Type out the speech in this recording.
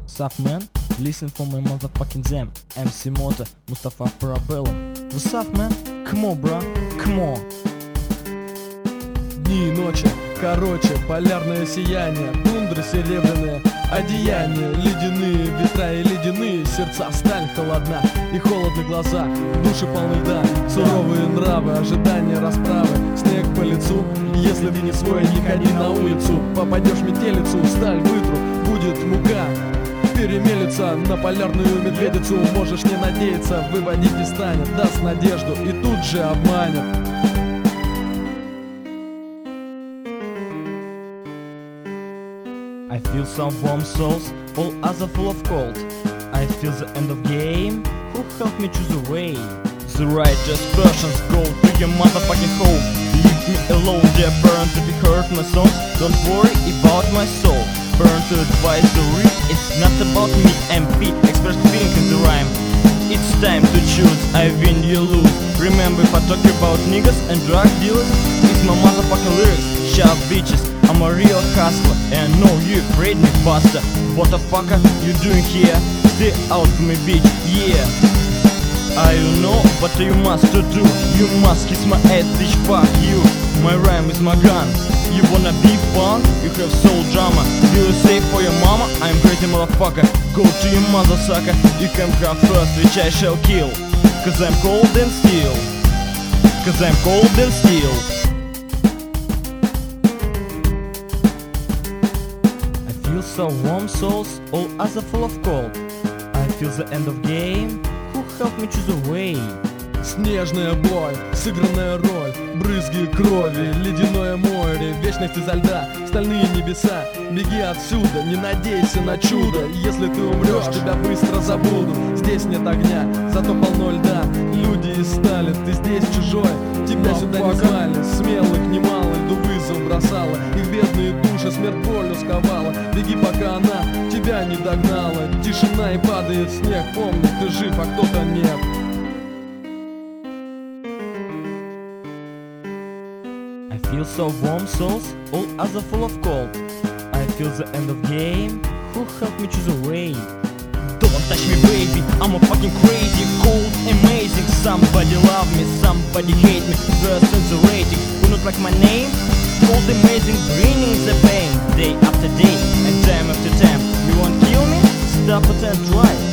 Sup man, listen for my motherfucking jam. MC Moto, Mustafa Parabellum. What's up man? Come on bro, come on. Дни и ночи, короче, полярное сияние, тундры серебряные, одеяния, ледяные ветра и ледяные сердца, сталь холодна и холодны глаза, души полны льда, суровые нравы, ожидания расправы, снег по лицу. Если ты не свой, не ходи на улицу, попадешь в метелицу, сталь вытру, будет мука. Перемелится на полярную медведицу, можешь не надеяться, выводить не станет, даст надежду и тут же обманет. I feel some warm souls, all other full of cold. I feel the end of game, who helped me choose a way? The righteous persons go to your motherfucking home. Leave me alone, dear parent, if you heard my songs. Don't worry about my soul. Parental advisory, it's not about me, MP, express feeling in the rhyme. It's time to choose, I win, you lose. Remember if I talk about niggas and drug dealers, it's my motherfucking lyrics. Shut up bitches, I'm a real hustler, and I know you afraid me faster. What the fuck are you doing here? Stay out from me bitch, yeah. I don't know what you must to do. You must kiss my ass bitch, fuck you. My rhyme is my gun. You wanna be fun? You have soul drama. Feel safe for your mama? I'm crazy motherfucker. Go to your mother sucker. You can come first, which I shall kill. Cause I'm cold and steel. Cause I'm cold and steel. I feel so warm souls, all other full of cold. I feel the end of game, who helped me choose a way? Снежная боль, сыгранная роль, брызги крови, ледяное море, вечность изо льда, стальные небеса. Беги отсюда, не надейся на чудо. Если ты умрешь, тебя быстро забуду. Здесь нет огня, зато полно льда. Люди из стали, ты здесь чужой. Тебя сюда не звали, смелых немало, льду вызов бросала. Их бедные души смерть болью сковала. Беги, пока она тебя не догнала. Тишина и падает снег, помни, ты жив, а кто-то нет. I feel so warm souls, all other full of cold. I feel the end of game, who helped me choose a way? Don't touch me baby, I'm a fucking crazy, cold, amazing. Somebody love me, somebody hate me, first in the rating. Who not like my name? Cold, amazing, grinning the pain. Day after day, and time after time. You won't kill me? Stop it and try.